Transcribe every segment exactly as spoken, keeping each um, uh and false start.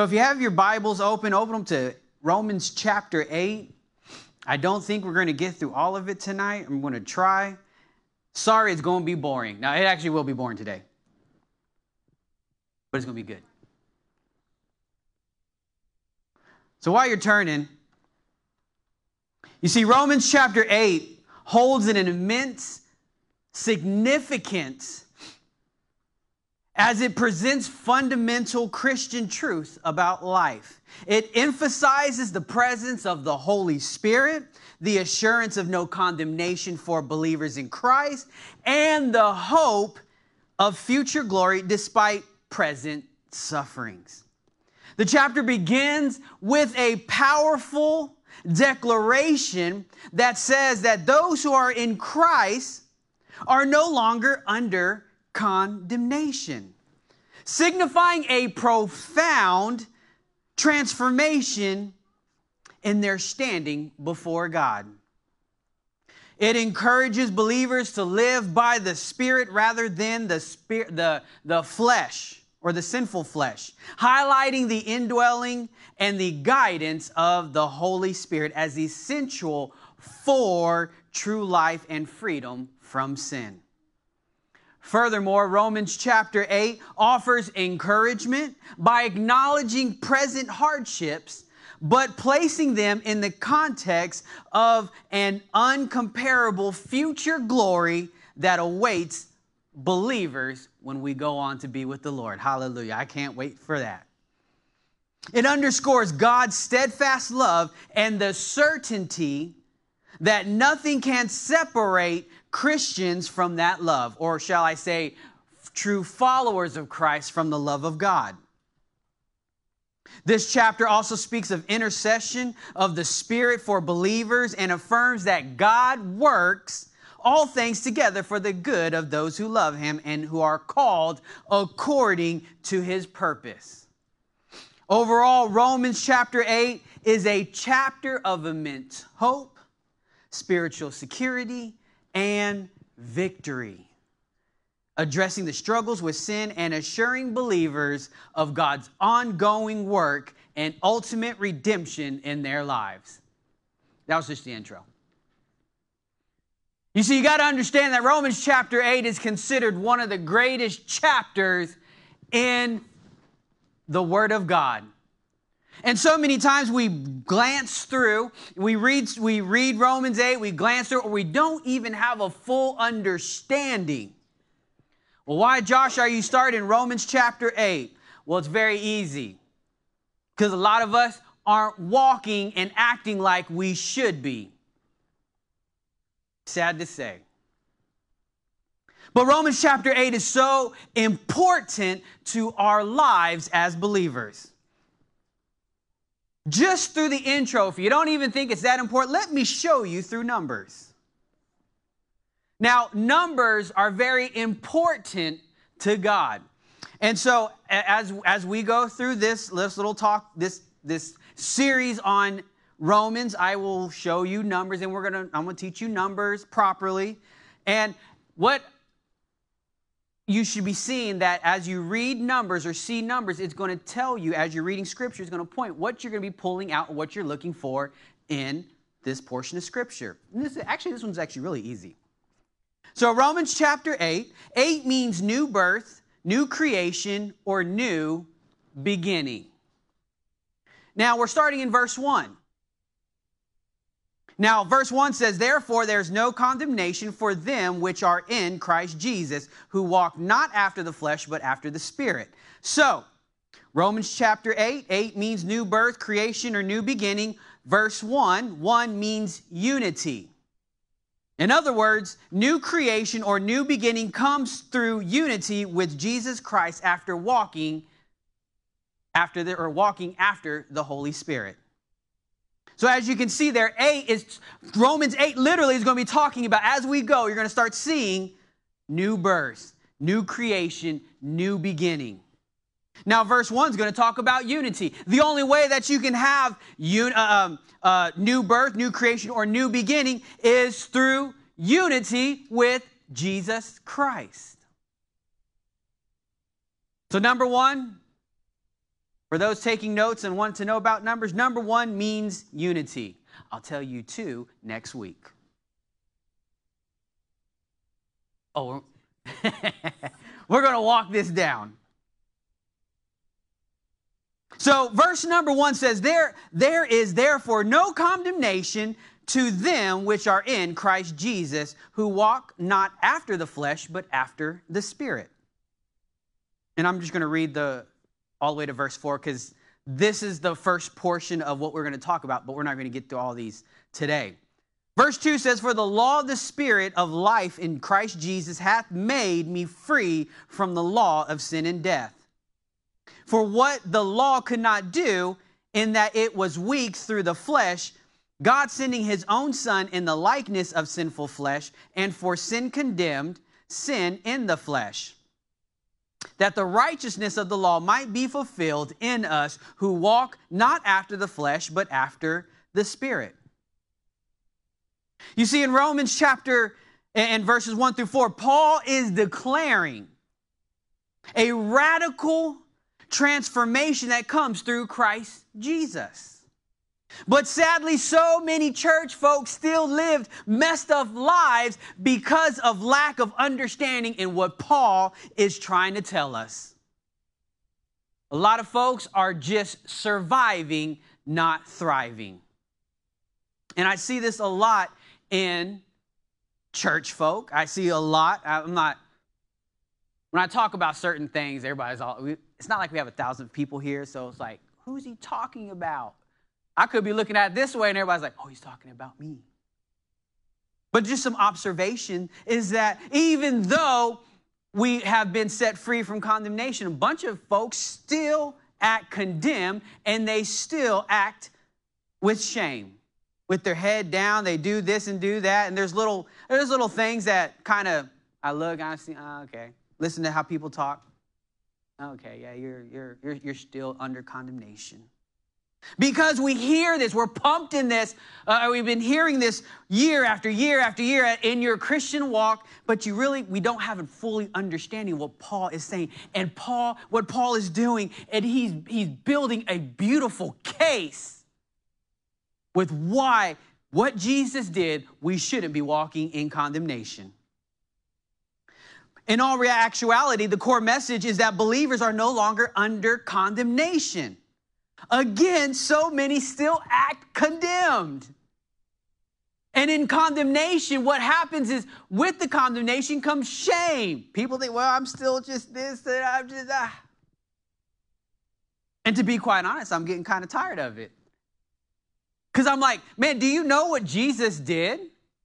So if you have your Bibles open, open them to Romans chapter eight. I don't think we're going to get through all of it tonight. I'm going to try. Sorry, it's going to be boring. Now, it actually will be boring today. But it's going to be good. So while you're turning, you see Romans chapter eight holds an immense significance as it presents fundamental Christian truth about life. It emphasizes the presence of the Holy Spirit, the assurance of no condemnation for believers in Christ, and the hope of future glory despite present sufferings. The chapter begins with a powerful declaration that says that those who are in Christ are no longer under condemnation, signifying a profound transformation in their standing before God. It encourages believers to live by the Spirit rather than the spirit, the, the flesh or the sinful flesh, highlighting the indwelling and the guidance of the Holy Spirit as essential for true life and freedom from sin. Furthermore, Romans chapter eight offers encouragement by acknowledging present hardships, but placing them in the context of an uncomparable future glory that awaits believers when we go on to be with the Lord. Hallelujah. I can't wait for that. It underscores God's steadfast love and the certainty that nothing can separate Christians from that love, or shall I say, true followers of Christ from the love of God. This chapter also speaks of intercession of the Spirit for believers and affirms that God works all things together for the good of those who love Him and who are called according to His purpose. Overall, Romans chapter eight is a chapter of immense hope, spiritual security, and victory, addressing the struggles with sin and assuring believers of God's ongoing work and ultimate redemption in their lives. That was just the intro. You see, you got to understand that Romans chapter eight is considered one of the greatest chapters in the Word of God. And so many times we glance through, we read, we read Romans eight, we glance through, or we don't even have a full understanding. Well, why, Josh, are you starting Romans chapter eight? Well, it's very easy. Because a lot of us aren't walking and acting like we should be. Sad to say. But Romans chapter eight is so important to our lives as believers. Just through the intro, if you don't even think it's that important, let me show you through Numbers. Now, Numbers are very important to God. And so as, as we go through this, this little talk, this, this series on Romans, I will show you Numbers, and we're gonna, I'm going to teach you Numbers properly. And what you should be seeing that as you read Numbers or see Numbers, it's going to tell you as you're reading Scripture, it's going to point what you're going to be pulling out and what you're looking for in this portion of Scripture. And this, actually, this one's actually really easy. So Romans chapter eight, eight means new birth, new creation, or new beginning. Now, we're starting in verse one. Now, verse one says, therefore, there's no condemnation for them which are in Christ Jesus, who walk not after the flesh, but after the Spirit. So, Romans chapter eight, eight means new birth, creation, or new beginning. Verse one, one means unity. In other words, new creation or new beginning comes through unity with Jesus Christ after walking after the, or walking after the Holy Spirit. So as you can see there, eight is, Romans eight literally is going to be talking about, as we go, you're going to start seeing new birth, new creation, new beginning. Now, verse one is going to talk about unity. The only way that you can have un, uh, um, uh, new birth, new creation, or new beginning is through unity with Jesus Christ. So number one, For those taking notes and want to know about numbers, number one means unity. I'll tell you two next week. Oh, we're going to walk this down. So verse number one says, there, there is therefore no condemnation to them which are in Christ Jesus, who walk not after the flesh, but after the Spirit. And I'm just going to read the all the way to verse four, because this is the first portion of what we're going to talk about, but we're not going to get through all these today. Verse two says, for the law of the Spirit of life in Christ Jesus hath made me free from the law of sin and death. For what the law could not do, in that it was weak through the flesh, God sending his own Son in the likeness of sinful flesh, and for sin condemned sin in the flesh, that the righteousness of the law might be fulfilled in us who walk not after the flesh, but after the Spirit. You see, in Romans chapter and verses one through four, Paul is declaring a radical transformation that comes through Christ Jesus. But sadly, so many church folks still lived messed up lives because of lack of understanding in what Paul is trying to tell us. A lot of folks are just surviving, not thriving. And I see this a lot in church folk. I see a lot. I'm not, when I talk about certain things, everybody's all, it's not like we have a thousand people here, so it's like, who's he talking about? I could be looking at it this way and everybody's like, oh, he's talking about me. But just some observation is that even though we have been set free from condemnation, a bunch of folks still act condemned and they still act with shame. With their head down, they do this and do that. And there's little, there's little things that kind of, I look, I see, oh, okay. Listen to how people talk. Okay, yeah, you're, you're, you're, you're still under condemnation. Because we hear this, we're pumped in this, uh, we've been hearing this year after year after year in your Christian walk, but you really, we don't have a fully understanding what Paul is saying. And Paul, what Paul is doing, and he's, he's building a beautiful case with why what Jesus did, we shouldn't be walking in condemnation. In all actuality, the core message is that believers are no longer under condemnation. Again, so many still act condemned. And in condemnation, what happens is with the condemnation comes shame. People think, well, I'm still just this, and I'm just ah. And to be quite honest, I'm getting kind of tired of it. Because I'm like, man, do you know what Jesus did?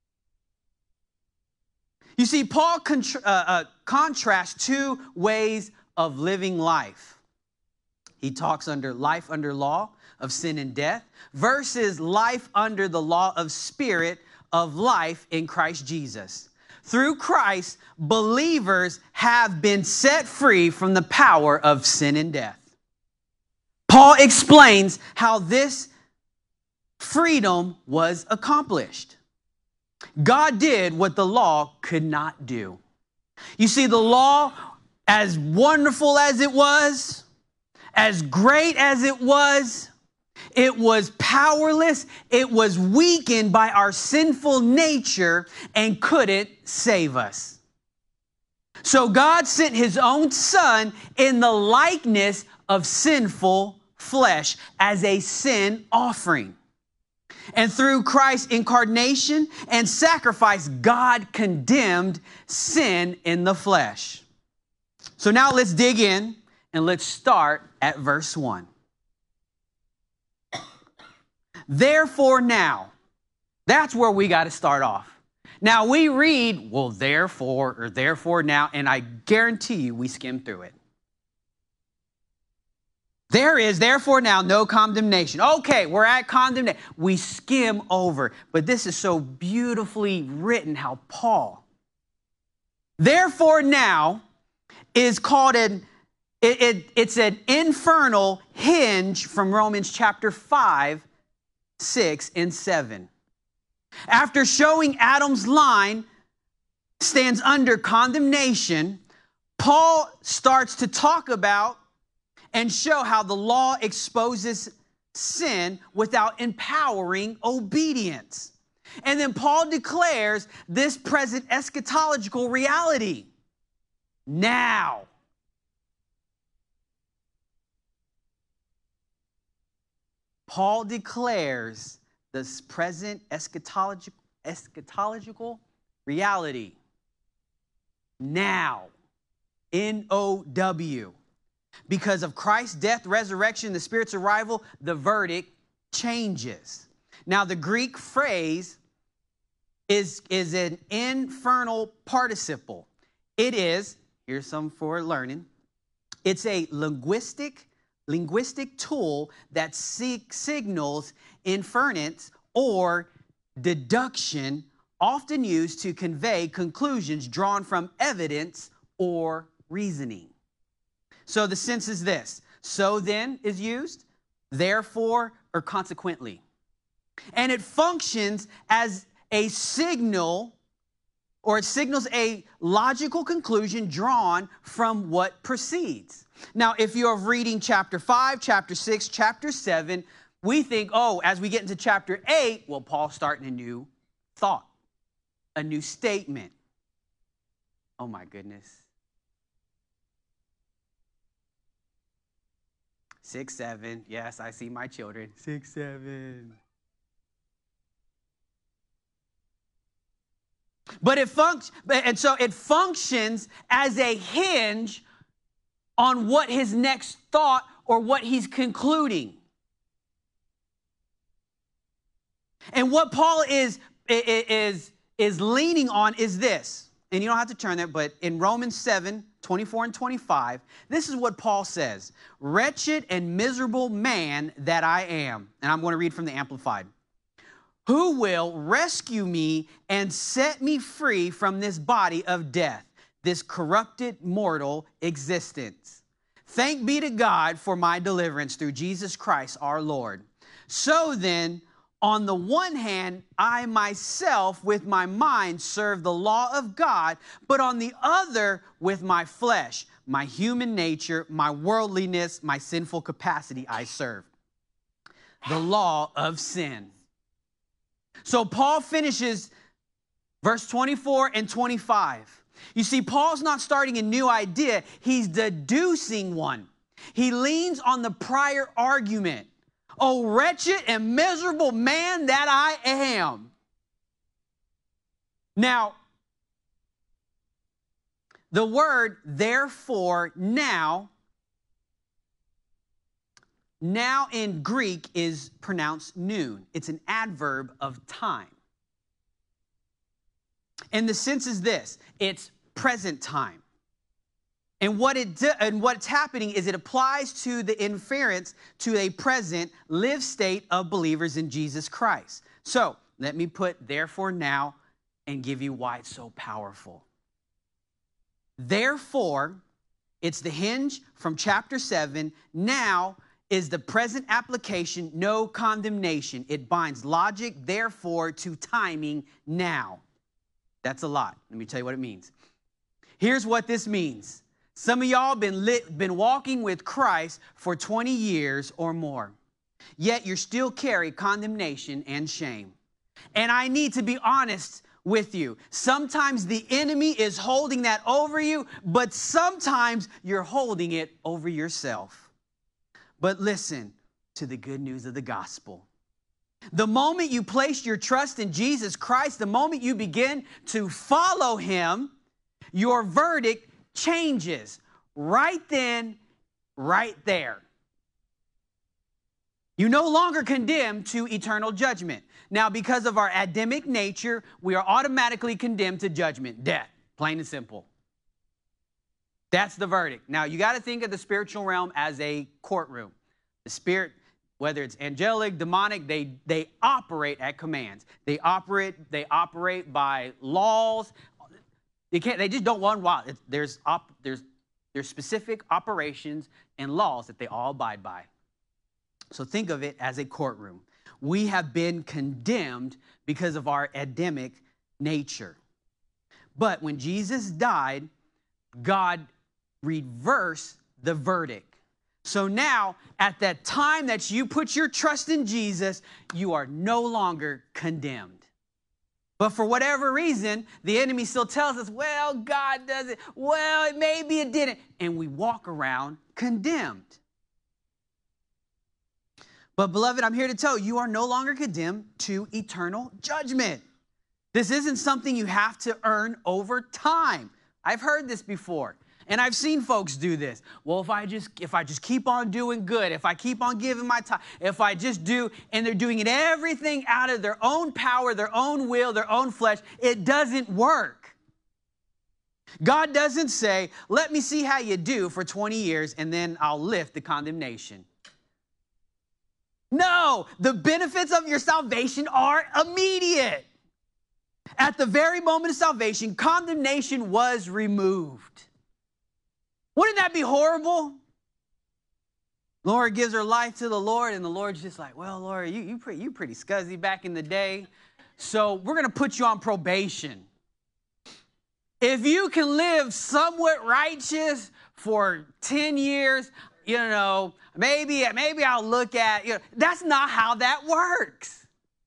You see, Paul contra- uh, uh, contrasts two ways of living life. He talks under life under law of sin and death versus life under the law of spirit of life in Christ Jesus. Through Christ, believers have been set free from the power of sin and death. Paul explains how this freedom was accomplished. God did what the law could not do. You see, the law, as wonderful as it was, as great as it was, it was powerless. It was weakened by our sinful nature and couldn't save us. So God sent his own Son in the likeness of sinful flesh as a sin offering. And through Christ's incarnation and sacrifice, God condemned sin in the flesh. So now let's dig in and let's start at verse one. Therefore now, that's where we got to start off. Now we read, well, therefore, or therefore now, and I guarantee you we skim through it. There is therefore now no condemnation. Okay, we're at condemnation. We skim over, but this is so beautifully written how Paul. Therefore now is called an, it, it, it's an infernal hinge from Romans chapter five, six, and seven. After showing Adam's line stands under condemnation, Paul starts to talk about and show how the law exposes sin without empowering obedience. And then Paul declares this present eschatological reality. Now. Paul declares this present eschatological, eschatological reality. Now. N O W. Because of Christ's death, resurrection, the Spirit's arrival, the verdict changes. Now, the Greek phrase is, is an infernal participle. It is, here's some for learning, it's a linguistic, linguistic tool that sig- signals inference or deduction, often used to convey conclusions drawn from evidence or reasoning. So the sense is this. So then is used, therefore, or consequently. And it functions as a signal, or it signals a logical conclusion drawn from what precedes. Now, if you're reading chapter five, chapter six, chapter seven, we think, oh, as we get into chapter eight, well, Paul's starting a new thought, a new statement. Oh, my goodness. Six, seven. Yes, I see my children. Six, seven. But it functions, and so it functions as a hinge on what his next thought or what he's concluding. And what Paul is, is, is leaning on is this. And you don't have to turn there, but in Romans seven, twenty-four and twenty-five, this is what Paul says. Wretched and miserable man that I am. And I'm going to read from the Amplified. Who will rescue me and set me free from this body of death, this corrupted mortal existence? Thank be to God for my deliverance through Jesus Christ our Lord. So then, on the one hand, I myself with my mind serve the law of God, but on the other, with my flesh, my human nature, my worldliness, my sinful capacity, I serve the law of sin. So Paul finishes verse twenty-four and twenty-five. You see, Paul's not starting a new idea. He's deducing one. He leans on the prior argument. Oh, wretched and miserable man that I am. Now, the word therefore, now, now in Greek is pronounced noon. It's an adverb of time. And the sense is this, it's present time. And what it do, and what's happening is it applies to the inference to a present lived state of believers in Jesus Christ. So let me put therefore now and give you why it's so powerful. Therefore, it's the hinge from chapter seven. Now is the present application, no condemnation. It binds logic, therefore, to timing now. That's a lot. Let me tell you what it means. Here's what this means. Some of y'all been lit, been walking with Christ for twenty years or more, yet you still carry condemnation and shame. And I need to be honest with you. Sometimes the enemy is holding that over you, but sometimes you're holding it over yourself. But listen to the good news of the gospel. The moment you place your trust in Jesus Christ, the moment you begin to follow him, your verdict changes right then, right there. You no longer condemned to eternal judgment. Now, because of our Adamic nature, we are automatically condemned to judgment, death, plain and simple. That's the verdict. Now, you got to think of the spiritual realm as a courtroom. The spirit, whether it's angelic, demonic, they, they operate at commands. They operate, they operate by laws. They can't. They just don't run wild. It's, there's op, there's there's specific operations and laws that they all abide by. So think of it as a courtroom. We have been condemned because of our Adamic nature. But when Jesus died, God reversed the verdict. So now, at that time that you put your trust in Jesus, you are no longer condemned. But for whatever reason, the enemy still tells us, well, God does it. Well, it maybe it didn't. And we walk around condemned. But beloved, I'm here to tell you, you are no longer condemned to eternal judgment. This isn't something you have to earn over time. I've heard this before. And I've seen folks do this. Well, if I just if I just keep on doing good, if I keep on giving my time, if I just do, and they're doing it everything out of their own power, their own will, their own flesh, it doesn't work. God doesn't say, let me see how you do for twenty years and then I'll lift the condemnation. No, the benefits of your salvation are immediate. At the very moment of salvation, condemnation was removed. Wouldn't that be horrible? Laura gives her life to the Lord, and the Lord's just like, well, Laura, you, you, pretty, you pretty scuzzy back in the day, so we're going to put you on probation. If you can live somewhat righteous for ten years, you know, maybe, maybe I'll look at, you know, that's not how that works.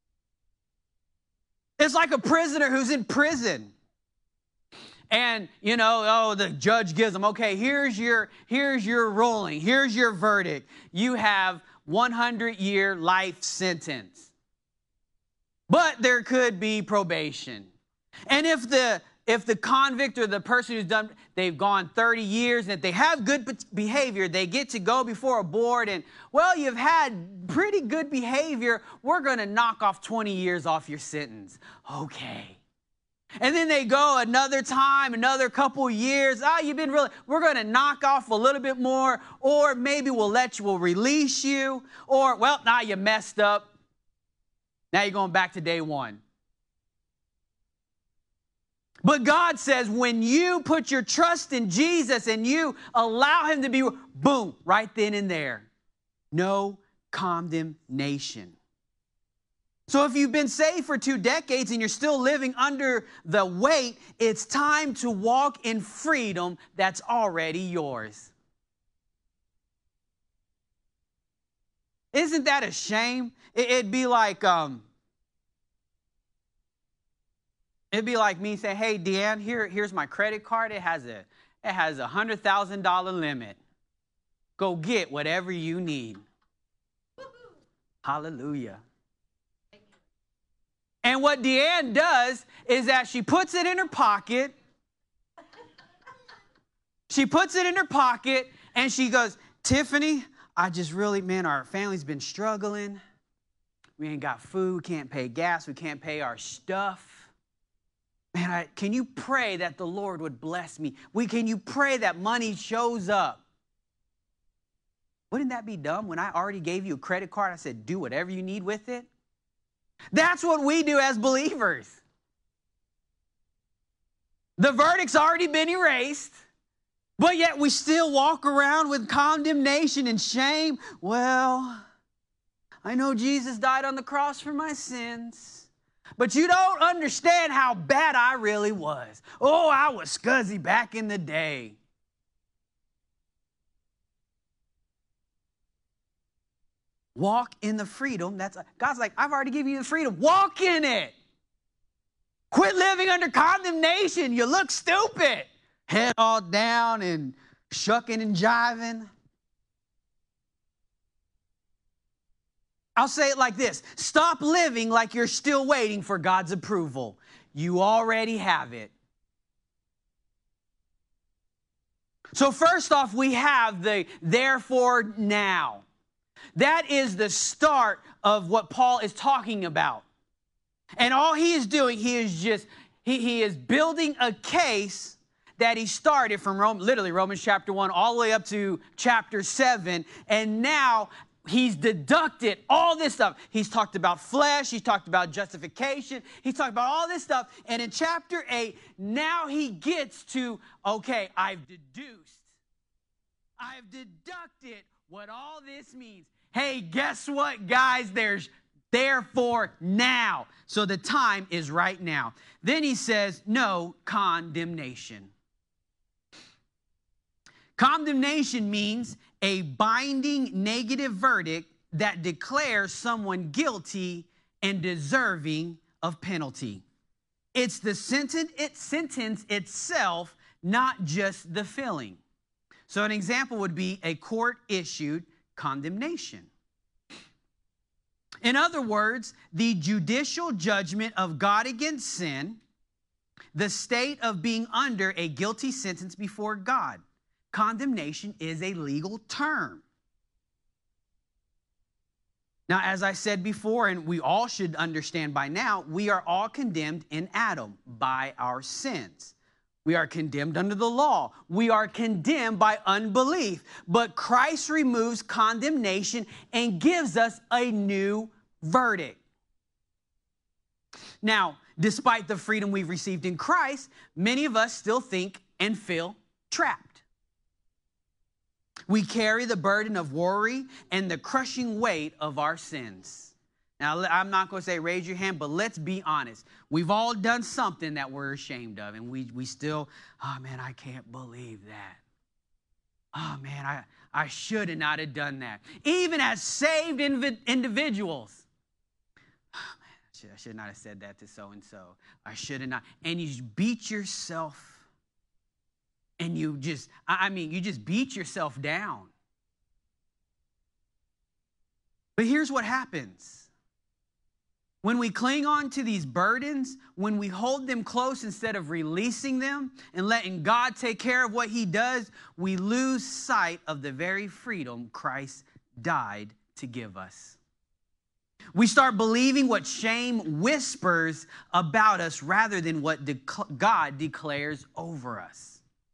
It's like a prisoner who's in prison. And, you know, oh, the judge gives them, okay, here's your, here's your ruling. Here's your verdict. You have one hundred year life sentence. But there could be probation. And if the, if the convict or the person who's done, they've gone thirty years, and if they have good behavior, they get to go before a board and, well, you've had pretty good behavior. We're going to knock off twenty years off your sentence. Okay. And then they go another time, another couple years. Oh, you've been really, we're going to knock off a little bit more, or maybe we'll let you, we'll release you, or, well, now you messed up. Now you're going back to day one. But God says when you put your trust in Jesus and you allow him to be, boom, right then and there, no condemnation. So if you've been saved for two decades and you're still living under the weight, it's time to walk in freedom that's already yours. Isn't that a shame? It'd be like, um, it'd be like me saying, hey, Deanne, here, here's my credit card. It has a, it has a one hundred thousand dollars limit. Go get whatever you need. Hallelujah. And what Deanne does is that she puts it in her pocket. She puts it in her pocket and she goes, Tiffany, I just really, man, our family's been struggling. We ain't got food, can't pay gas, we can't pay our stuff. Man, I, can you pray that the Lord would bless me? We, can you pray that money shows up? Wouldn't that be dumb when I already gave you a credit card? I said, do whatever you need with it. That's what we do as believers. The verdict's already been erased, but yet we still walk around with condemnation and shame. Well, I know Jesus died on the cross for my sins, but you don't understand how bad I really was. Oh, I was scuzzy back in the day. Walk in the freedom. That's God's like, I've already given you the freedom. Walk in it. Quit living under condemnation. You look stupid. Head all down and shucking and jiving. I'll say it like this. Stop living like you're still waiting for God's approval. You already have it. So first off, we have the therefore now. That is the start of what Paul is talking about. And all he is doing, he is just, he, he is building a case that he started from Rome, literally Romans chapter one all the way up to chapter seven. And now he's deducted all this stuff. He's talked about flesh. He's talked about justification. He's talked about all this stuff. And in chapter eight, now he gets to, okay, I've deduced. I've deducted what all this means. Hey, guess what, guys? There's therefore now. So the time is right now. Then he says, no condemnation. Condemnation means a binding negative verdict that declares someone guilty and deserving of penalty. It's the sentence, it, sentence itself, not just the feeling. So an example would be a court-issued condemnation. In other words, the judicial judgment of God against sin, the state of being under a guilty sentence before God. Condemnation is a legal term. Now, as I said before, and we all should understand by now, we are all condemned in Adam by our sins. We are condemned under the law. We are condemned by unbelief. But Christ removes condemnation and gives us a new verdict. Now, despite the freedom we've received in Christ, many of us still think and feel trapped. We carry the burden of worry and the crushing weight of our sins. Now, I'm not going to say raise your hand, but let's be honest. We've all done something that we're ashamed of, and we, we still, oh, man, I can't believe that. Oh, man, I, I should have not have done that. Even as saved inv- individuals. Oh, man, I should, I should not have said that to so-and-so. I should have not. And you beat yourself. And you just, I mean, you just beat yourself down. But here's what happens. When we cling on to these burdens, when we hold them close instead of releasing them and letting God take care of what he does, we lose sight of the very freedom Christ died to give us. We start believing what shame whispers about us rather than what de- God declares over us.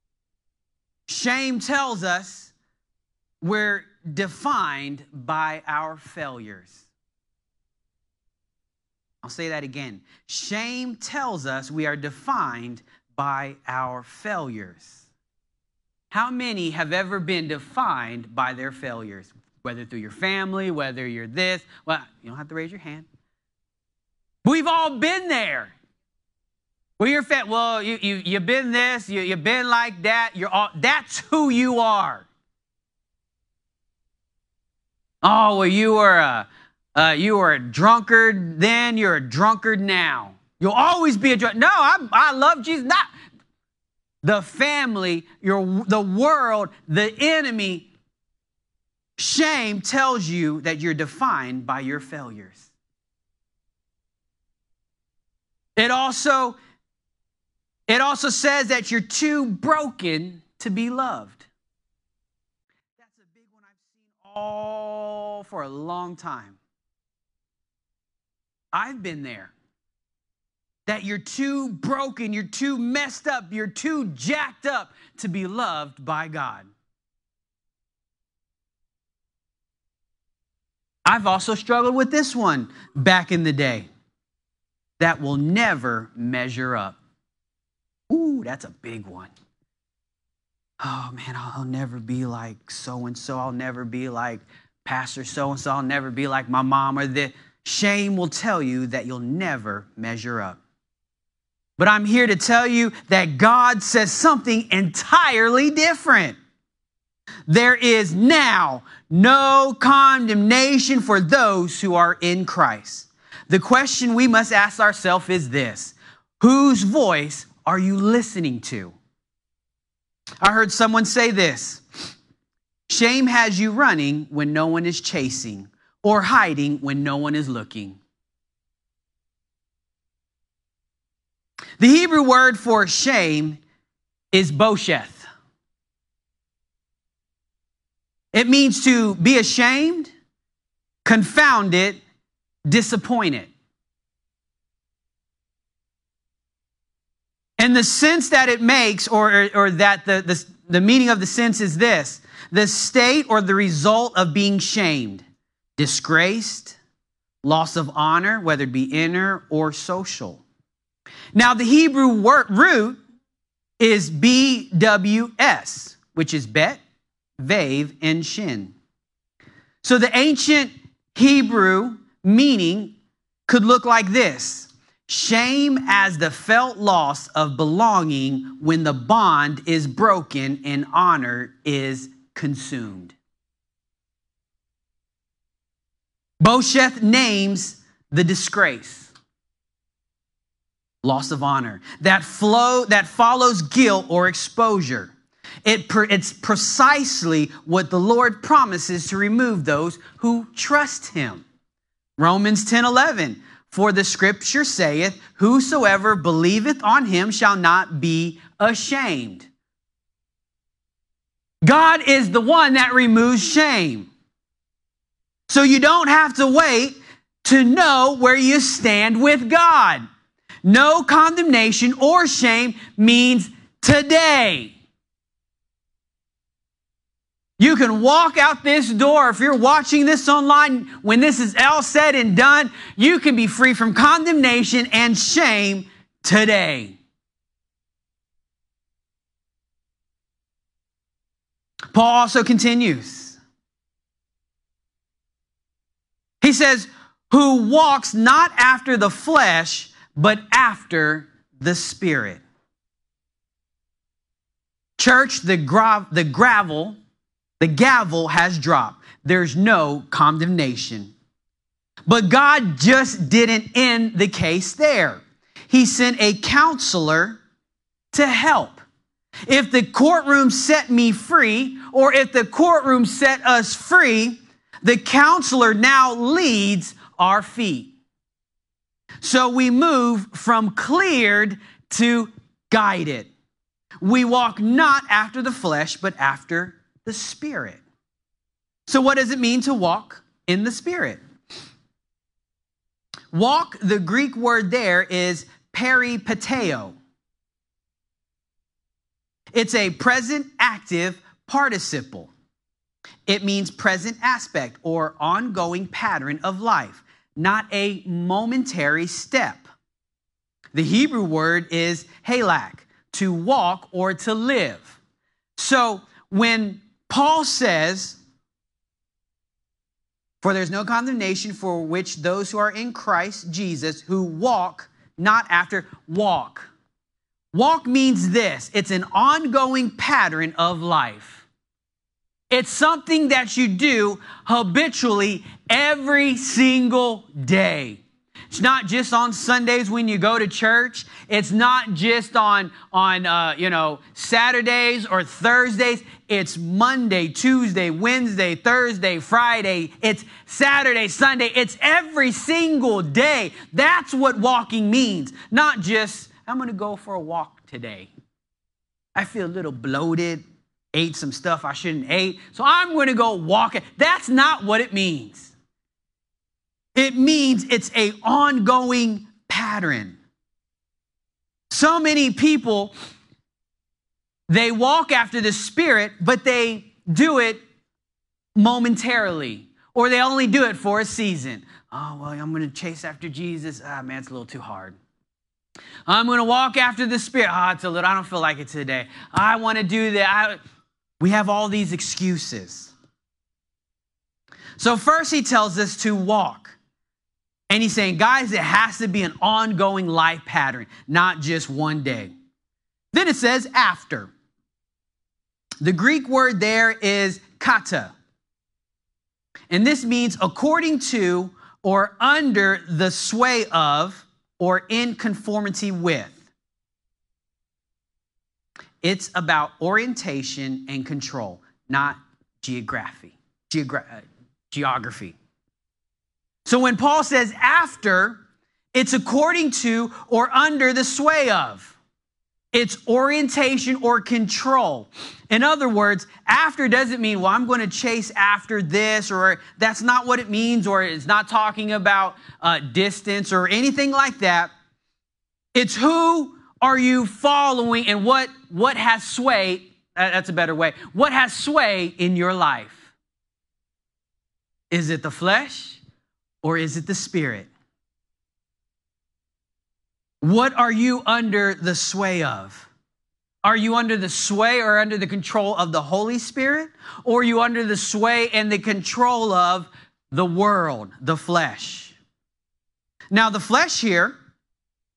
Shame tells us we're defined by our failures. I'll say that again. Shame tells us we are defined by our failures. How many have ever been defined by their failures? Whether through your family, whether you're this. Well, you don't have to raise your hand. We've all been there. Well, you're fat. Well, you, you, you've been this, you, you've been like that. You're all, that's who you are. Oh, well, you were a, uh, you were a drunkard then, you're a drunkard now. You'll always be a drunkard. No, I, I love Jesus. Not the family, your, the world, the enemy. Shame tells you that you're defined by your failures. It also It also says that you're too broken to be loved. That's a big one I've seen all for a long time. I've been there. That you're too broken, you're too messed up, you're too jacked up to be loved by God. I've also struggled with this one back in the day. That will never measure up. Ooh, that's a big one. Oh, man, I'll, I'll never be like so-and-so. I'll never be like Pastor so-and-so. I'll never be like my mom or this. Shame will tell you that you'll never measure up. But I'm here to tell you that God says something entirely different. There is now no condemnation for those who are in Christ. The question we must ask ourselves is this: whose voice are you listening to? I heard someone say this: shame has you running when no one is chasing, or hiding when no one is looking. The Hebrew word for shame is bosheth. It means to be ashamed, confounded, disappointed. And the sense that it makes, or, or that the, the, the meaning of the sense is this: the state or the result of being shamed, disgraced, loss of honor, whether it be inner or social. Now, the Hebrew word root is B W S, which is bet, vav, and shin. So the ancient Hebrew meaning could look like this: Shame as the felt loss of belonging when the bond is broken and honor is consumed. Bosheth names the disgrace, loss of honor, that flow that follows guilt or exposure. It, it's precisely what the Lord promises to remove those who trust him. Romans ten eleven. For the scripture saith, whosoever believeth on him shall not be ashamed. God is the one that removes shame. So you don't have to wait to know where you stand with God. No condemnation or shame means today. You can walk out this door. If you're watching this online, when this is all said and done, you can be free from condemnation and shame today. Paul also continues. He says, who walks not after the flesh, but after the Spirit. Church, the, gra- the gravel... The gavel has dropped. There's no condemnation. But God just didn't end the case there. He sent a counselor to help. If the courtroom set me free, or if the courtroom set us free, the counselor now leads our feet. So we move from cleared to guided. We walk not after the flesh, but after the Spirit. So what does it mean to walk in the Spirit? Walk, the Greek word there is peripateo. It's a present active participle. It means present aspect or ongoing pattern of life, not a momentary step. The Hebrew word is halak, to walk or to live. So when Paul says, for there's no condemnation for which those who are in Christ Jesus who walk not after walk. Walk means this. It's an ongoing pattern of life. It's something that you do habitually every single day. It's not just on Sundays when you go to church. It's not just on, on uh, you know, Saturdays or Thursdays. It's Monday, Tuesday, Wednesday, Thursday, Friday. It's Saturday, Sunday. It's every single day. That's what walking means. Not just, I'm going to go for a walk today. I feel a little bloated, ate some stuff I shouldn't eat, so I'm going to go walk. That's not what it means. It means it's an ongoing pattern. So many people, they walk after the Spirit, but they do it momentarily, or they only do it for a season. Oh, well, I'm going to chase after Jesus. Ah, man, it's a little too hard. I'm going to walk after the Spirit. Ah, oh, it's a little, I don't feel like it today. I want to do that. I, we have all these excuses. So first he tells us to walk. And he's saying, guys, it has to be an ongoing life pattern, not just one day. Then it says after. The Greek word there is kata. And this means according to or under the sway of or in conformity with. It's about orientation and control, not geography. Geogra- geography. So when Paul says after, it's according to or under the sway of. It's orientation or control. In other words, after doesn't mean, well, I'm going to chase after this, or that's not what it means, or it's not talking about uh, distance or anything like that. It's who are you following and what, what has sway, that's a better way, what has sway in your life? Is it the flesh? Or is it the Spirit? What are you under the sway of? Are you under the sway or under the control of the Holy Spirit? Or are you under the sway and the control of the world, the flesh? Now, the flesh here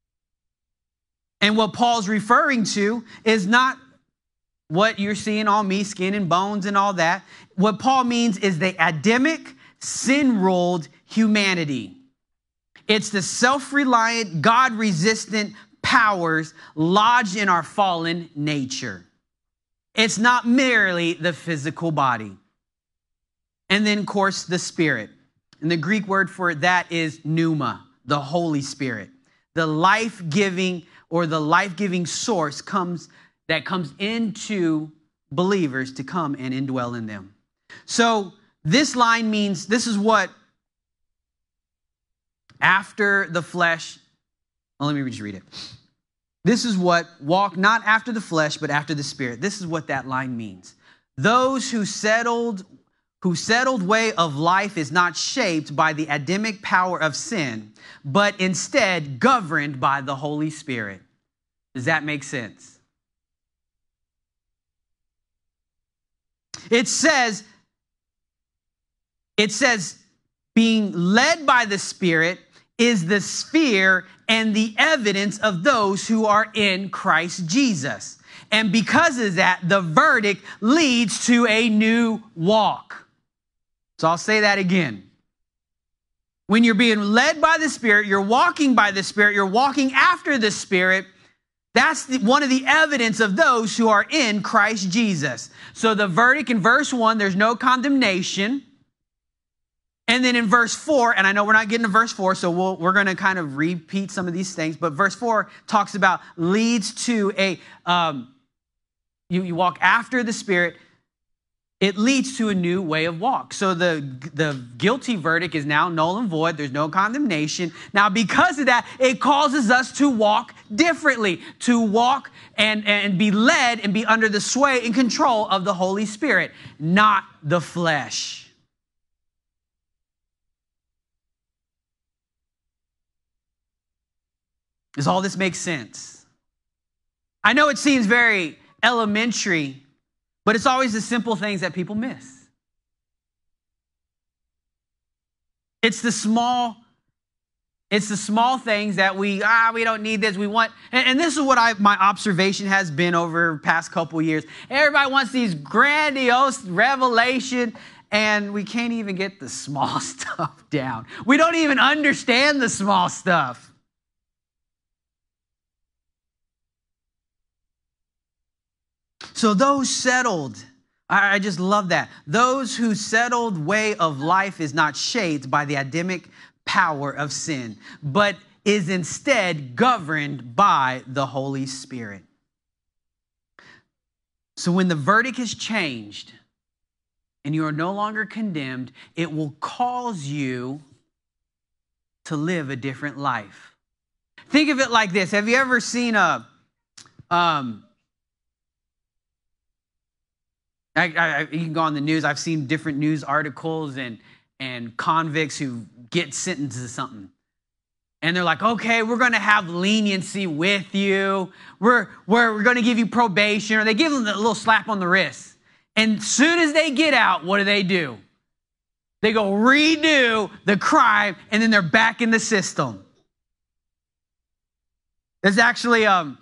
And what Paul's referring to is not what you're seeing on me, skin and bones and all that. What Paul means is the Adamic, sin-ruled humanity. It's the self-reliant, God-resistant powers lodged in our fallen nature. It's not merely the physical body. And then, of course, the Spirit. And the Greek word for that is pneuma, the Holy Spirit. The life-giving or the life-giving source comes that comes into believers to come and indwell in them. So this line means, this is what after the flesh, well, let me just read it. This is what walk not after the flesh, but after the Spirit. This is what that line means. Those who settled, whose settled way of life is not shaped by the Adamic power of sin, but instead governed by the Holy Spirit. Does that make sense? It says, it says, being led by the Spirit is the sphere and the evidence of those who are in Christ Jesus. And because of that, the verdict leads to a new walk. So I'll say that again. When you're being led by the Spirit, you're walking by the Spirit, you're walking after the Spirit, that's the, one of the evidence of those who are in Christ Jesus. So the verdict in verse one, there's no condemnation. And then in verse four, and I know we're not getting to verse four, so we'll, we're going to kind of repeat some of these things. But verse four talks about leads to a, um, you, you walk after the Spirit. It leads to a new way of walk. So the, the guilty verdict is now null and void. There's no condemnation. Now, because of that, it causes us to walk differently, to walk and, and be led and be under the sway and control of the Holy Spirit, not the flesh. Does all this make sense? I know it seems very elementary, but it's always the simple things that people miss. It's the small, it's the small things that we, ah, we don't need this. We want, and, and this is what I, my observation has been over the past couple of years. Everybody wants these grandiose revelation, and we can't even get the small stuff down. We don't even understand the small stuff. So those settled, I just love that. Those whose settled way of life is not shaped by the Adamic power of sin, but is instead governed by the Holy Spirit. So when the verdict is changed and you are no longer condemned, it will cause you to live a different life. Think of it like this. Have you ever seen a... Um, I, I, you can go on the news. I've seen different news articles and, and convicts who get sentenced to something. And they're like, okay, we're going to have leniency with you. We're, we're, we're going to give you probation. Or they give them a little slap on the wrist. And as soon as they get out, what do they do? They go redo the crime, and then they're back in the system. There's actually... Um,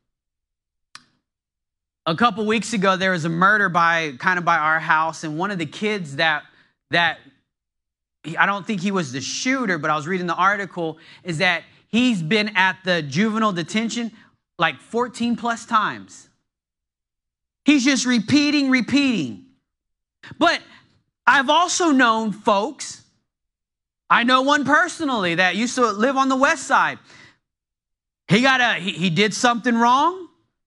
A couple weeks ago, there was a murder by kind of by our house, and one of the kids that that I don't think he was the shooter, but I was reading the article, is that he's been at the juvenile detention like fourteen plus times. He's just repeating, repeating. But I've also known folks, I know one personally that used to live on the west side. He got a he, he did something wrong.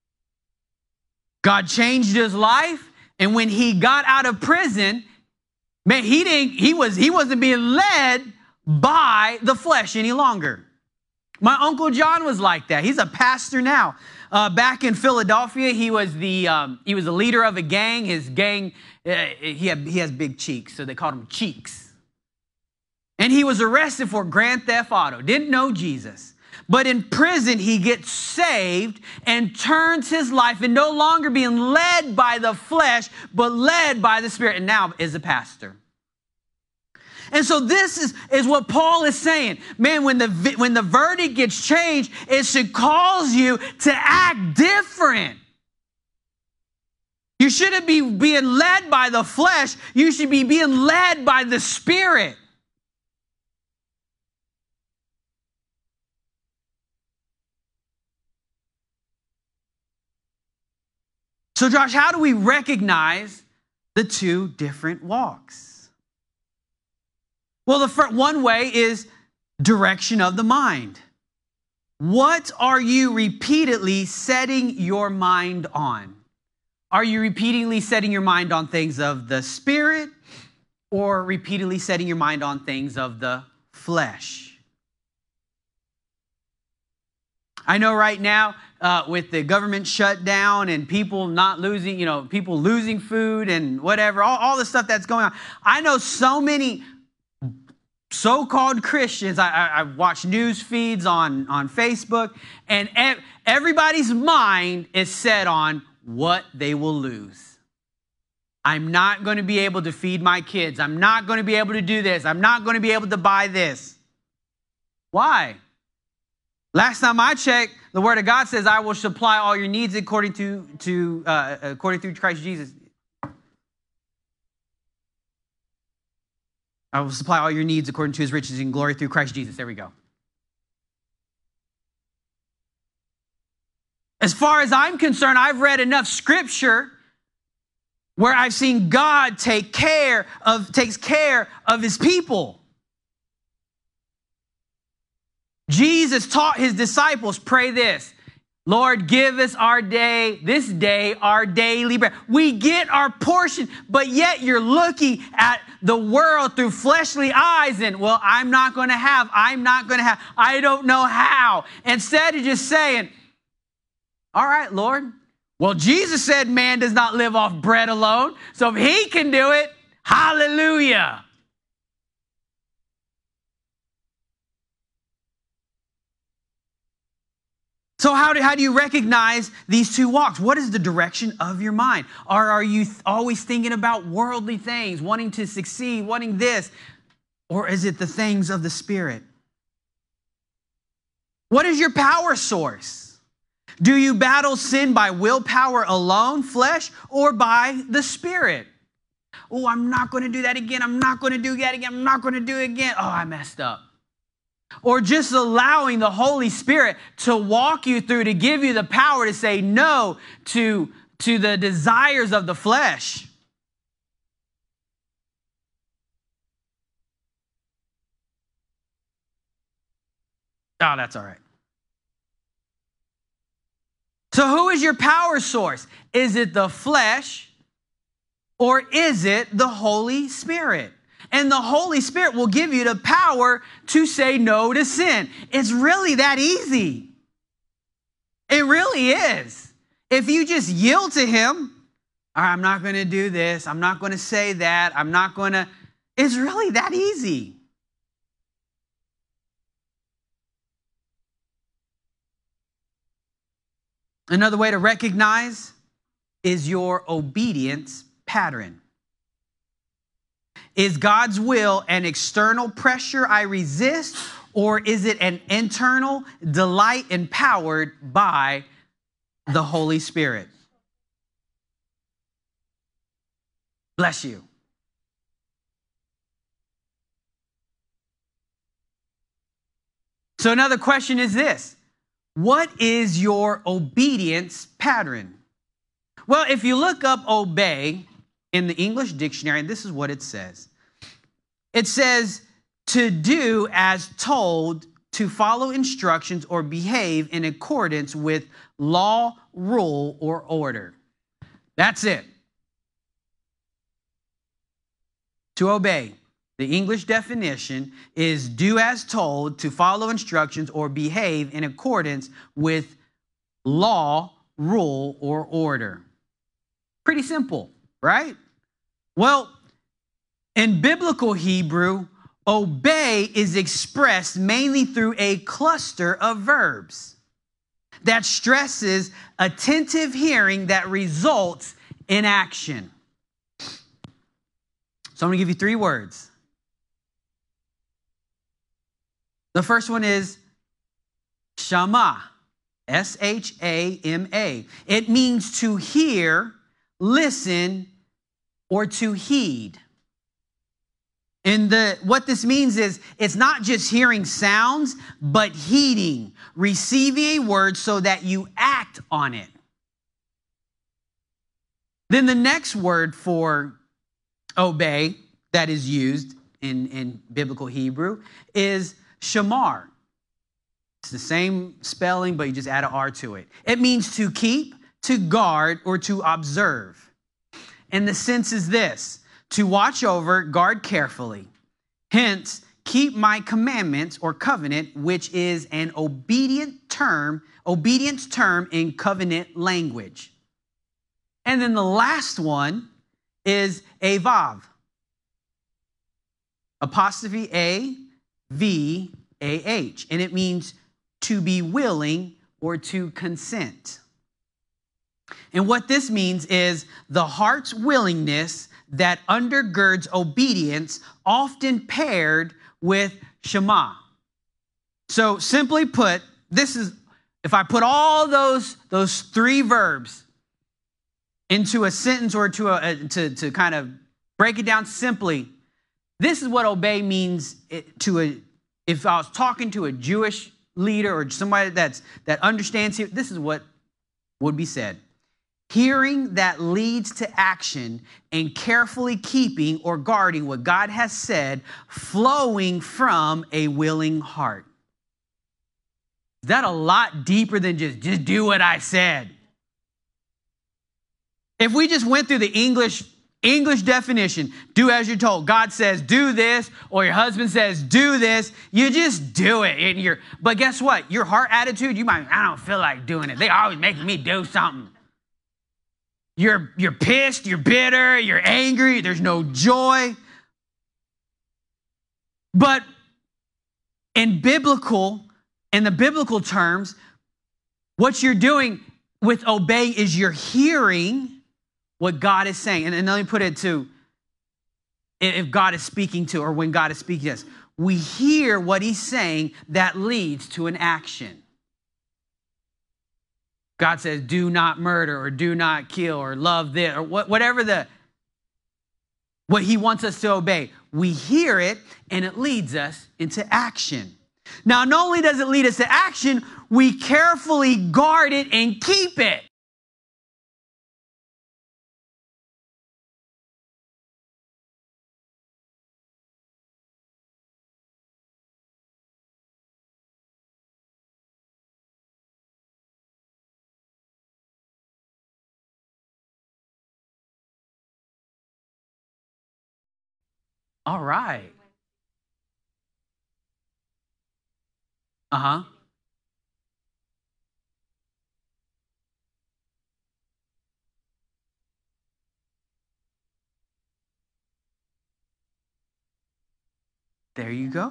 God changed his life, and when he got out of prison, man, he didn't. He was he wasn't being led by the flesh any longer. My Uncle John was like that. He's a pastor now. Uh, back in Philadelphia, he was the um, he was the leader of a gang. His gang uh, he had he has big cheeks, so they called him Cheeks. And he was arrested for grand theft auto. Didn't know Jesus. But in prison, he gets saved and turns his life and no longer being led by the flesh, but led by the Spirit, and now is a pastor. And so this is, is what Paul is saying. Man, when the, when the verdict gets changed, it should cause you to act different. You shouldn't be being led by the flesh. You should be being led by the Spirit. So, Josh, how do we recognize the two different walks? Well, the first, one way is direction of the mind. What are you repeatedly setting your mind on? Are you repeatedly setting your mind on things of the Spirit or repeatedly setting your mind on things of the flesh? I know right now uh, with the government shutdown and people not losing, you know, people losing food and whatever, all, all the stuff that's going on. I know so many so-called Christians. I, I, I watch news feeds on, on Facebook, and ev- everybody's mind is set on what they will lose. I'm not going to be able to feed my kids. I'm not going to be able to do this. I'm not going to be able to buy this. Why? Last time I checked, the Word of God says, I will supply all your needs according to, to uh, according through Christ Jesus. I will supply all your needs according to his riches and glory through Christ Jesus. There we go. As far as I'm concerned, I've read enough scripture where I've seen God take care of, takes care of his people. Jesus taught his disciples, pray this, Lord, give us our day, this day, our daily bread. We get our portion, but yet you're looking at the world through fleshly eyes and, well, I'm not going to have, I'm not going to have, I don't know how. Instead of just saying, all right, Lord, well, Jesus said man does not live off bread alone. So if he can do it, hallelujah. So how do, how do you recognize these two walks? What is the direction of your mind? Or are you th- always thinking about worldly things, wanting to succeed, wanting this? Or is it the things of the Spirit? What is your power source? Do you battle sin by willpower alone, flesh, or by the Spirit? Oh, I'm not going to do that again. I'm not going to do that again. I'm not going to do it again. Oh, I messed up. Or just allowing the Holy Spirit to walk you through, to give you the power to say no to, to the desires of the flesh. Oh, that's all right. So who is your power source? Is it the flesh or is it the Holy Spirit? And the Holy Spirit will give you the power to say no to sin. It's really that easy. It really is. If you just yield to him, all right, I'm not going to do this. I'm not going to say that. I'm not going to. It's really that easy. Another way to recognize is your obedience pattern. Is God's will an external pressure I resist, or is it an internal delight empowered by the Holy Spirit? Bless you. So another question is this: what is your obedience pattern? Well, if you look up obey in the English dictionary, this is what it says. It says to do as told, to follow instructions or behave in accordance with law, rule, or order. That's it. To obey. The English definition is do as told, to follow instructions or behave in accordance with law, rule, or order. Pretty simple, right? Well, in biblical Hebrew, obey is expressed mainly through a cluster of verbs that stresses attentive hearing that results in action. So I'm going to give you three words. The first one is Shama, S H A M A. It means to hear, listen, or to heed. And the what this means is it's not just hearing sounds, but heeding, receiving a word so that you act on it. Then the next word for obey that is used in, in biblical Hebrew is shamar. It's the same spelling, but you just add an R to it. It means to keep, to guard, or to observe. And the sense is this: to watch over, guard carefully. Hence, keep my commandments or covenant, which is an obedient term, obedience term in covenant language. And then the last one is avav. Apostrophe A, V, A, H. And it means to be willing or to consent. And what this means is the heart's willingness that undergirds obedience, often paired with Shema. So simply put, this is, if I put all those, those three verbs into a sentence or to, a, to, to kind of break it down simply, this is what obey means to a, if I was talking to a Jewish leader or somebody that's, that understands it, this is what would be said. Hearing that leads to action and carefully keeping or guarding what God has said, flowing from a willing heart. Is that a lot deeper than just, just do what I said? If we just went through the English English definition, do as you're told. God says, do this, or your husband says, do this. You just do it. And you're, but guess what? Your heart attitude, you might, I don't feel like doing it. They always making me do something. You're, you're pissed, you're bitter, you're angry, there's no joy. But in biblical, in the biblical terms, what you're doing with obey is you're hearing what God is saying. And, and let me put it to, if God is speaking to, or when God is speaking to us, we hear what he's saying that leads to an action. God says, do not murder, or do not kill, or love this, or what, whatever the, what he wants us to obey. We hear it, and it leads us into action. Now, not only does it lead us to action, we carefully guard it and keep it. All right. Uh-huh. There you go.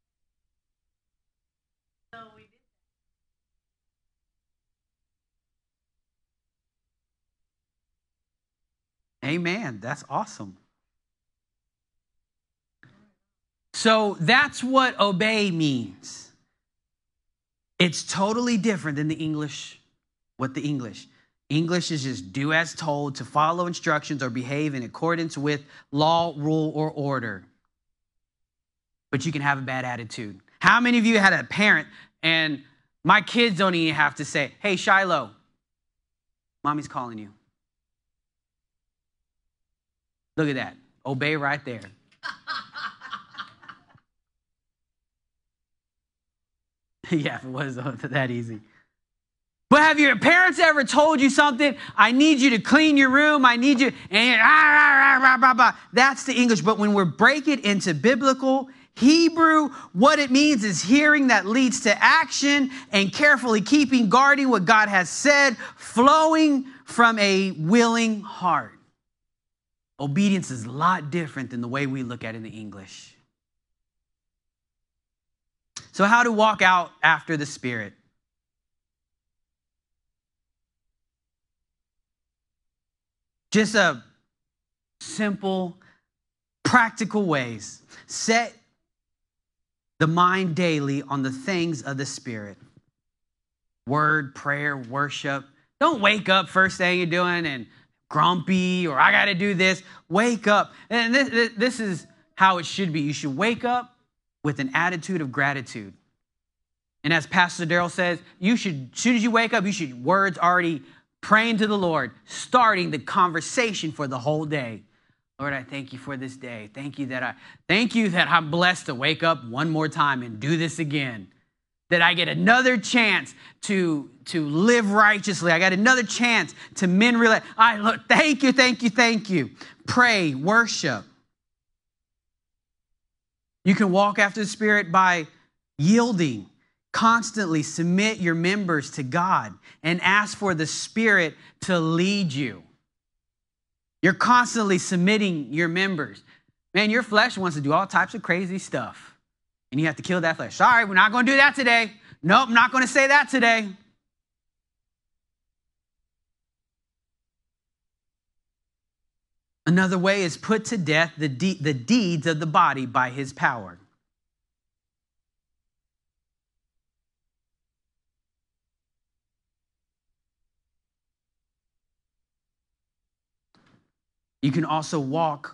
Amen. That's awesome. So that's what obey means. It's totally different than the English, what the English. English is just do as told, to follow instructions or behave in accordance with law, rule, or order. But you can have a bad attitude. How many of you had a parent, and my kids don't even have to say, hey, Shiloh, mommy's calling you. Look at that. Obey right there. Yeah, if it was that easy. But have your parents ever told you something? I need you to clean your room. I need you. And you're, ah, ah, ah, ah, ah. That's the English. But when we break it into biblical Hebrew, what it means is hearing that leads to action and carefully keeping, guarding what God has said, flowing from a willing heart. Obedience is a lot different than the way we look at it in the English. So how to walk out after the Spirit? Just a simple, practical ways. Set the mind daily on the things of the Spirit. Word, prayer, worship. Don't wake up first thing you're doing and grumpy or I got to do this. Wake up. And this, this is how it should be. You should wake up with an attitude of gratitude. And as Pastor Darrell says, you should, as soon as you wake up, you should words already praying to the Lord, starting the conversation for the whole day. Lord, I thank you for this day. Thank you that I thank you that I'm blessed to wake up one more time and do this again. That I get another chance to, to live righteously. I got another chance to mend relate. I look, thank you, thank you, thank you. Pray, worship. You can walk after the Spirit by yielding. Constantly submit your members to God and ask for the Spirit to lead you. You're constantly submitting your members. Man, your flesh wants to do all types of crazy stuff. And you have to kill that flesh. Sorry, we're not going to do that today. Nope, I'm not going to say that today. Another way is put to death the, de- the deeds of the body by his power. You can also walk,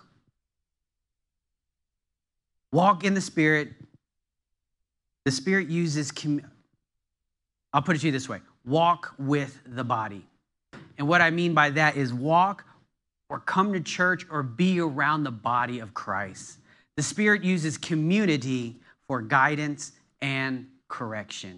walk in the Spirit. The Spirit uses, commu- I'll put it to you this way, walk with the body. And what I mean by that is walk or come to church or be around the body of Christ. The Spirit uses community for guidance and correction.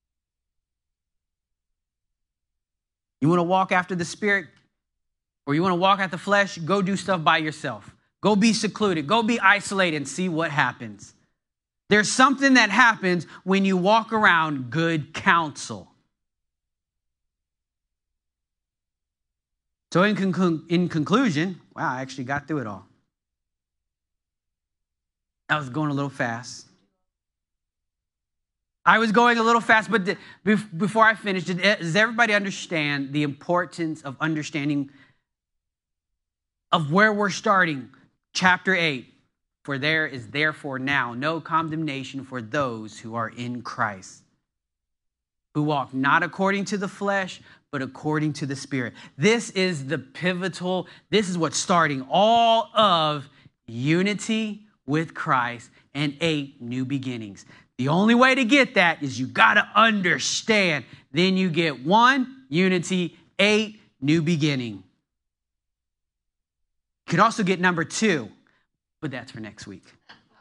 You want to walk after the Spirit? Or you want to walk out the flesh, go do stuff by yourself. Go be secluded. Go be isolated and see what happens. There's something that happens when you walk around good counsel. So in, conclu- in conclusion, wow, I actually got through it all. I was going a little fast. I was going a little fast, but the, before I finished, does everybody understand the importance of understanding of where we're starting? Chapter eight, for there is therefore now no condemnation for those who are in Christ, who walk not according to the flesh, but according to the Spirit. This is the pivotal, this is what's starting all of unity with Christ and eight new beginnings. The only way to get that is you got to understand. Then you get one, unity, eight, new beginning. You could also get number two, but that's for next week.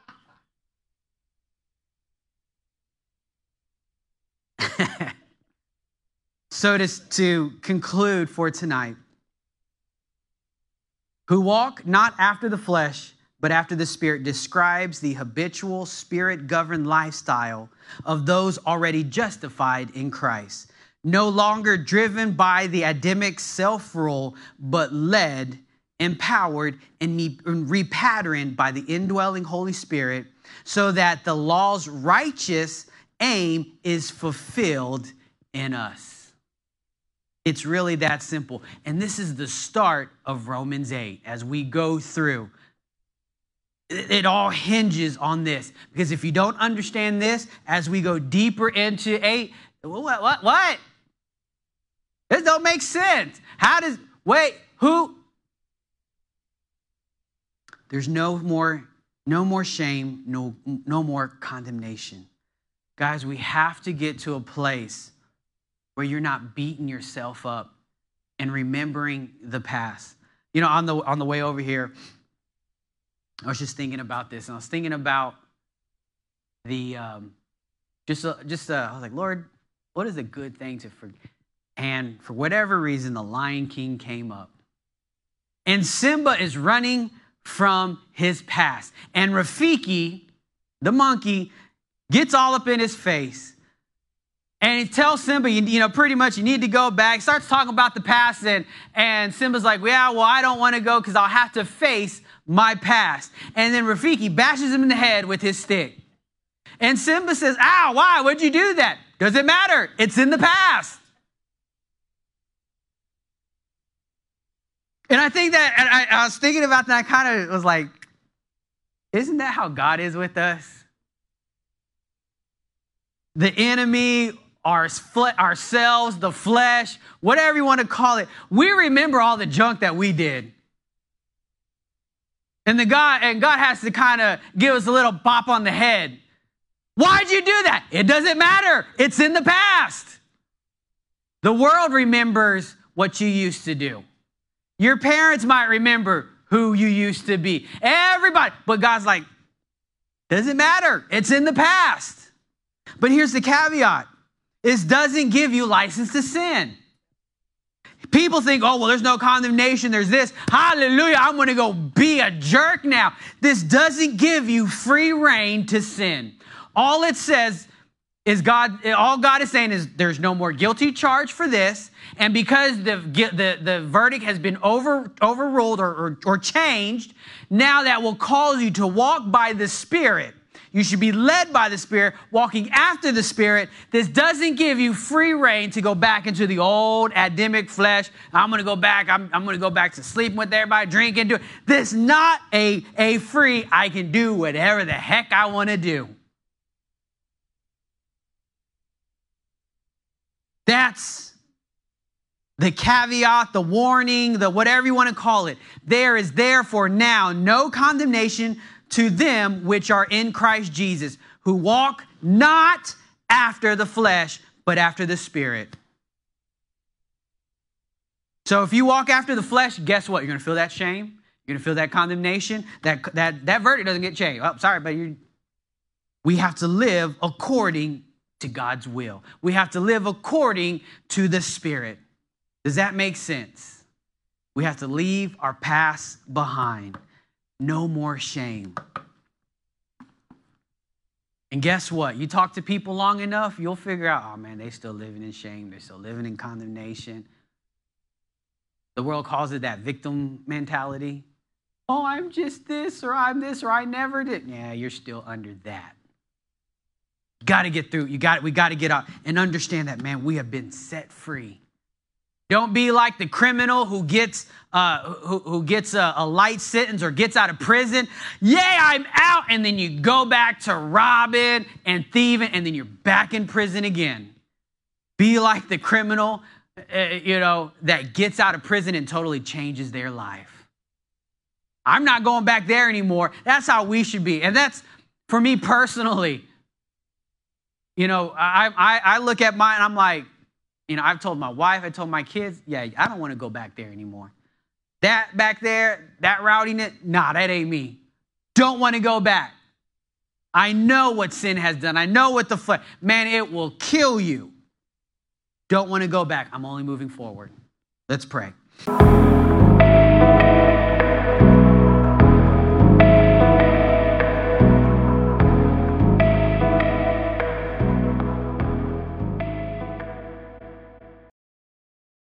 So to, to conclude for tonight, who walk not after the flesh, but after the Spirit, describes the habitual Spirit-governed lifestyle of those already justified in Christ. No longer driven by the Adamic self-rule, but led, empowered, and repatterned by the indwelling Holy Spirit, so that the law's righteous aim is fulfilled in us. It's really that simple. And this is the start of Romans eight as we go through. It all hinges on this. Because if you don't understand this, as we go deeper into eight, what, what, what? This don't make sense. How does, wait, who? There's no more, no more shame, no, no more condemnation. Guys, we have to get to a place where you're not beating yourself up and remembering the past. You know, on the on the way over here, I was just thinking about this, and I was thinking about the um, just uh, just uh, I was like, Lord, what is a good thing to forget? And for whatever reason, the Lion King came up, and Simba is running from his past, and Rafiki, the monkey, gets all up in his face. And he tells Simba, you, you know, pretty much you need to go back. Starts talking about the past. And, and Simba's like, yeah, well, I don't want to go because I'll have to face my past. And then Rafiki bashes him in the head with his stick. And Simba says, ow, why? What'd you do that? Does it matter? It's in the past. And I think that, and I, I was thinking about that. I kind of was like, isn't that how God is with us? the enemy, our, ourselves, the flesh, whatever you want to call it. We remember all the junk that we did. And the God, and God has to kind of give us a little bop on the head. Why'd you do that? It doesn't matter. It's in the past. The world remembers what you used to do. Your parents might remember who you used to be. Everybody. But God's like, doesn't matter. It's in the past. But here's the caveat. This doesn't give you license to sin. People think, oh, well, there's no condemnation. There's this. Hallelujah. I'm going to go be a jerk now. This doesn't give you free reign to sin. All it says is God, all God is saying is there's no more guilty charge for this. And because the, the, the verdict has been over, overruled or, or, or changed, now that will cause you to walk by the Spirit. You should be led by the Spirit, walking after the Spirit. This doesn't give you free reign to go back into the old Adamic flesh. I'm going to go back. I'm, I'm going to go back to sleeping with everybody, drinking, do. This is not a, a free, I can do whatever the heck I want to do. That's the caveat, the warning, the whatever you want to call it. There is therefore now no condemnation to them which are in Christ Jesus, who walk not after the flesh, but after the Spirit. So if you walk after the flesh, guess what? You're going to feel that shame. You're going to feel that condemnation. That, that, that verdict doesn't get changed. Oh, sorry, but you we have to live according to God's will. We have to live according to the Spirit. Does that make sense? We have to leave our past behind. No more shame. And guess what? You talk to people long enough, you'll figure out, oh man, they're still living in shame. They're still living in condemnation. The world calls it that victim mentality. Oh, I'm just this, or I'm this, or I never did. Yeah, you're still under that. You got to get through. You got. We got to get out and understand that, man, we have been set free. Don't be like the criminal who gets uh, who, who gets a, a light sentence or gets out of prison. Yeah, I'm out. And then you go back to robbing and thieving, and then you're back in prison again. Be like the criminal, uh, you know, that gets out of prison and totally changes their life. I'm not going back there anymore. That's how we should be. And that's, for me personally, you know, I, I, I look at mine and I'm like, you know, I've told my wife, I told my kids, yeah, I don't want to go back there anymore. That back there, that rowdiness, nah, that ain't me. Don't want to go back. I know what sin has done. I know what the flesh, man, it will kill you. Don't want to go back. I'm only moving forward. Let's pray.